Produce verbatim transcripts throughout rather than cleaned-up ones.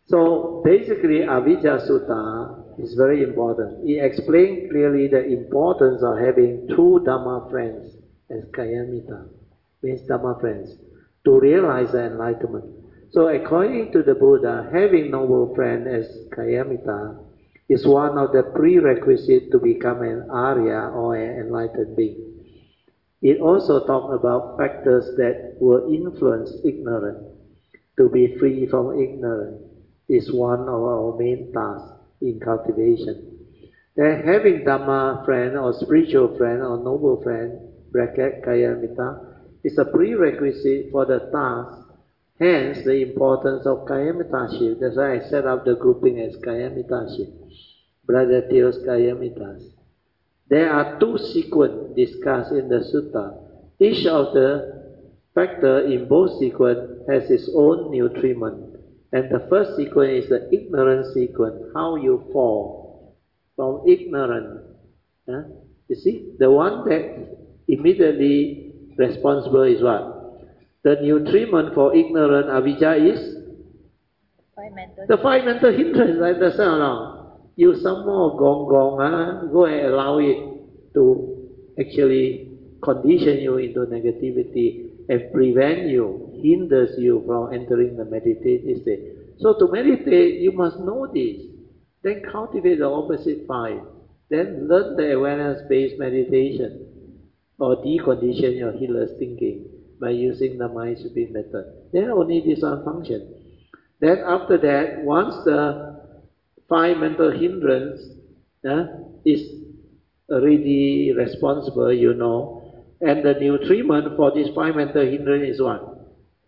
So basically, Avijja Sutta is very important. It explains clearly the importance of having two Dhamma friends as Kayamita, means Dhamma friends, to realize the enlightenment. So according to the Buddha, having noble friend as Kayamita is one of the prerequisites to become an Arya or an enlightened being. It also talks about factors that will influence ignorance. To be free from ignorance is one of our main tasks in cultivation. Then having Dhamma friend or spiritual friend or noble friend, bracket Kayamita, is a prerequisite for the task. Hence the importance of Kayamitaship. That's why I set up the grouping as Kayamitaship. Brother Theo's Kayamitas. There are two sequences discussed in the sutta. Each of the factors in both sequences has its own nutriment. And the first sequence is the ignorance sequence, how you fall from ignorance. Huh? You see, the one that immediately responsible is what? The nutriment for ignorant avijja is Five mental the five mental hindrances. Understand or not? You somehow gong gong, huh? Go and allow it to actually condition you into negativity and prevent you, hinders you from entering the meditative state. So to meditate, you must know this. Then cultivate the opposite five. Then learn the awareness-based meditation or decondition your healer's thinking by using the mind sweeping method. Then only this one function. Then after that, once the five mental hindrance uh, is already responsible, you know, and the nutriment for this five mental hindrance is what?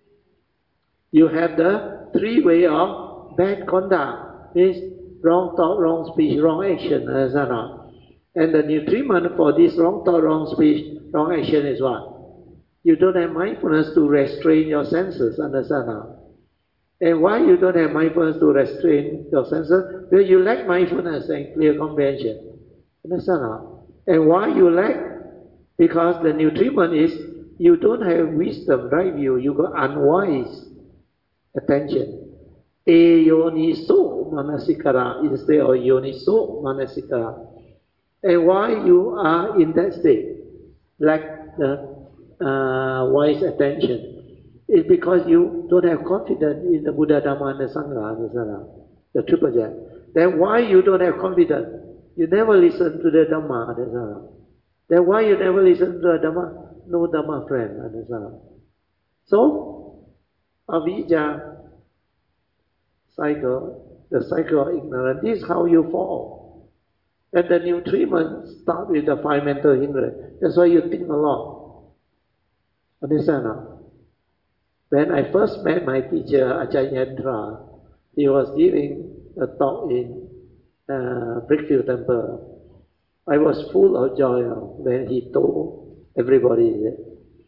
You have the three way of bad conduct, means wrong thought, wrong speech, wrong action, understand not? And the nutriment for this wrong thought, wrong speech, wrong action is what? You don't have mindfulness to restrain your senses, understand not? And why you don't have mindfulness to restrain your senses? Because you lack mindfulness and clear comprehension. Understand not? And why you lack? Because the nutriment is you don't have wisdom, right view. You got unwise attention. Ayoniso manasikara instead of yoniso manasikara. And why you are in that state, lack the uh, wise attention, is because you don't have confidence in the Buddha, Dhamma, and the Sangha, the triple jet. Then why you don't have confidence? You never listen to the Dhamma, then why you never listen to the Dhamma? No Dhamma friend, so avijja cycle, the cycle of ignorance, this is how you fall. And the nutriment start with the five mental hindrance. That's why you think a lot. Understand? When I first met my teacher, Ajahn Yantra, he was giving a talk in uh, Brickfield Temple. I was full of joy when he told everybody that,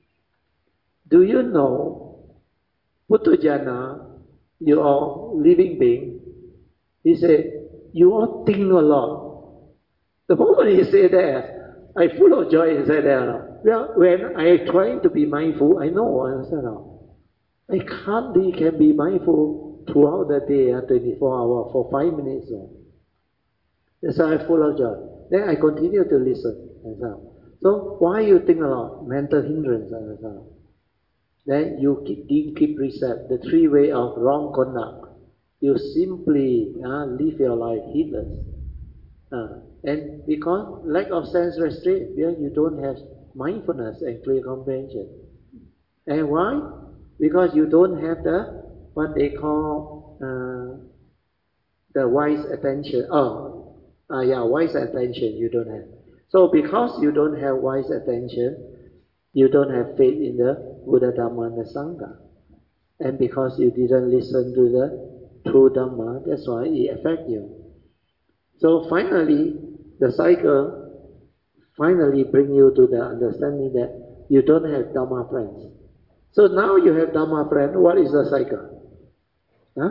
do you know, Puthujjana, you are living being? He said, you all think a lot. The moment he said that, I full of joy and said that, well, when I trying to be mindful, I know, I understand now. I can't be, can be mindful throughout the day, uh, twenty-four hours, for five minutes. Uh. That's why I'm full of joy. Then I continue to listen. Uh. So why you think a lot? Mental hindrance. Uh. Then you keep, keep precept, the three way of wrong conduct. You simply uh, live your life heedless. Uh, and because lack of sense restraint, yeah, you don't have mindfulness and clear comprehension. And why? Because you don't have the, what they call, uh, the wise attention. Oh, uh, yeah, wise attention you don't have. So because you don't have wise attention, you don't have faith in the Buddha, Dhamma, and the Sangha. And because you didn't listen to the true Dhamma, that's why it affects you. So finally, the cycle finally bring you to the understanding that you don't have Dhamma friends. So now you have Dhamma friend, what is the cycle? Huh?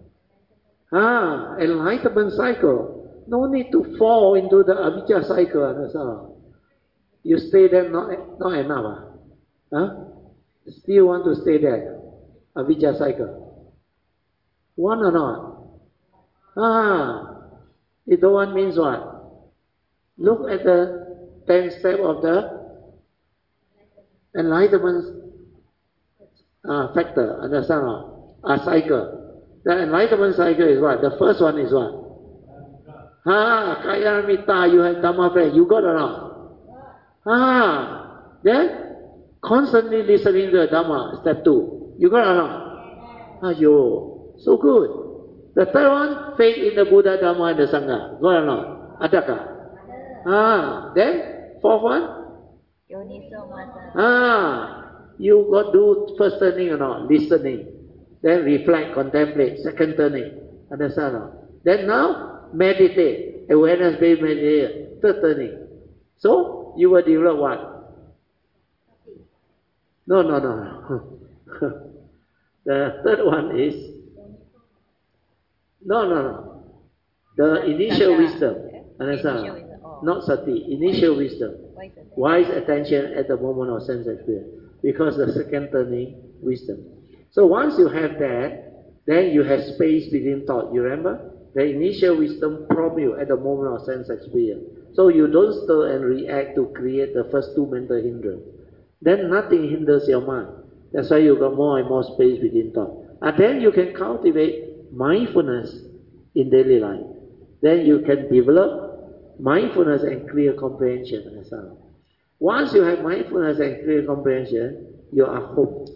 Ah, enlightenment cycle. No need to fall into the avijja cycle, understand? You stay there, not, not enough. Huh? Still want to stay there, avijja cycle. Want or not? Ah, Itowan means what? Look at the ten step of the enlightenment uh, factor, understand or not? A cycle. The enlightenment cycle is what? The first one is what? Ah, Kayamita, you have Dhamma friend. You got or not? Ah, then constantly listening to the Dhamma, step two. You got or not? Ah, yo, so good. The third one, faith in the Buddha, Dhamma, and the Sangha. Got or not? Adaka. Ah, then fourth one. Ah, you got do first turning or not? Listening. Then reflect, contemplate. Second turning. Understand or not? Then now, meditate, awareness-based meditation, third turning. So, you will develop what? No, no, no. The third one is, no, no, no. The initial wisdom, understand? Not sati, initial wisdom. Wise attention at the moment of sense experience. Because the second turning, wisdom. So once you have that, then you have space between thought. You remember? The initial wisdom prompt you at the moment of sense experience. So you don't stir and react to create the first two mental hindrance. Then nothing hinders your mind. That's why you got more and more space between thought. And then you can cultivate mindfulness in daily life. Then you can develop mindfulness and clear comprehension as well. Once you have mindfulness and clear comprehension, you are hooked.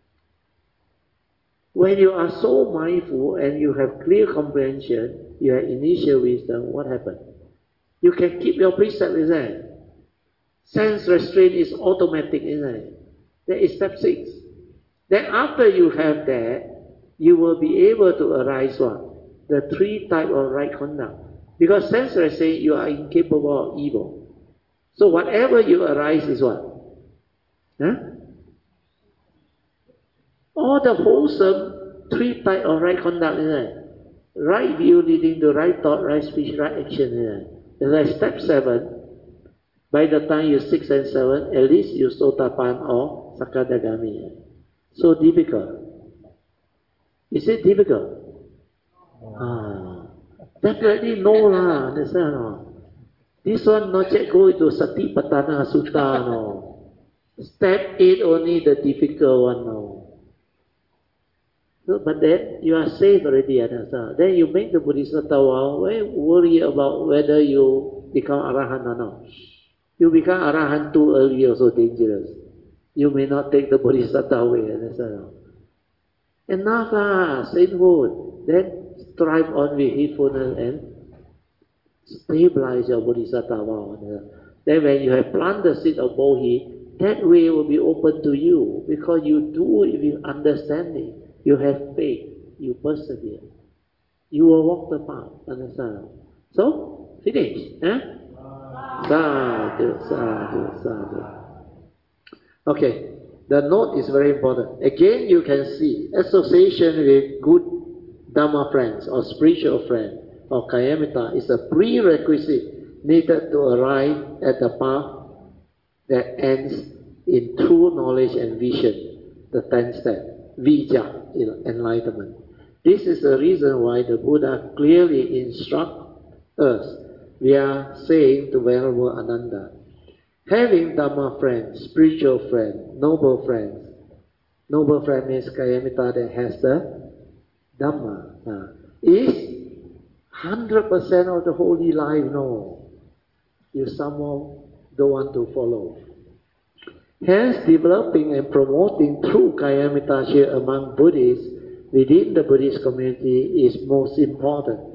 When you are so mindful and you have clear comprehension, you have initial wisdom, what happens? You can keep your precept, isn't it? Sense restraint is automatic, isn't it? That is step six. Then after you have that, you will be able to arise what? The three types of right conduct. Because sense restraint, you are incapable of evil. So whatever you arise is what? Huh? All the wholesome three types of right conduct, isn't it? Right view leading to right thought, right speech, right action, isn't it? It's like step seven. By the time you're six and seven, at least you Sotapan or Sakadagami. So difficult. Is it difficult? Ah, definitely no lah, understand or? This one not yet go into Satipatthana Sutta, no. Step eight only the difficult one, no. So, but then you are safe already, understand? Then you make the Bodhisattva vow, why worry about whether you become Arahant or not? You become Arahant too early, also dangerous. You may not take the Bodhisattva way, understand? Enough lah, sainthood. Then strive on with heedfulness and stabilize your Bodhisattva vow. Then when you have planted the seed of Bodhi, that way will be open to you because you do it with understanding. You have faith. You persevere. You will walk the path. Understand? So, finish. Eh? Sadhu, sadhu, sadhu. Okay. The note is very important. Again, you can see association with good Dhamma friends or spiritual friends or Kayamita is a prerequisite needed to arrive at the path that ends in true knowledge and vision, the tenth step, Vijja, enlightenment. This is the reason why the Buddha clearly instructs us. We are saying to Venerable Ananda, having Dhamma friends, spiritual friends, noble friends. Noble friend means Kayamita that has the Dhamma. Uh, is one hundred percent of the holy life, no. You somehow don't want to follow. Hence, developing and promoting true Kayamita among Buddhists within the Buddhist community is most important.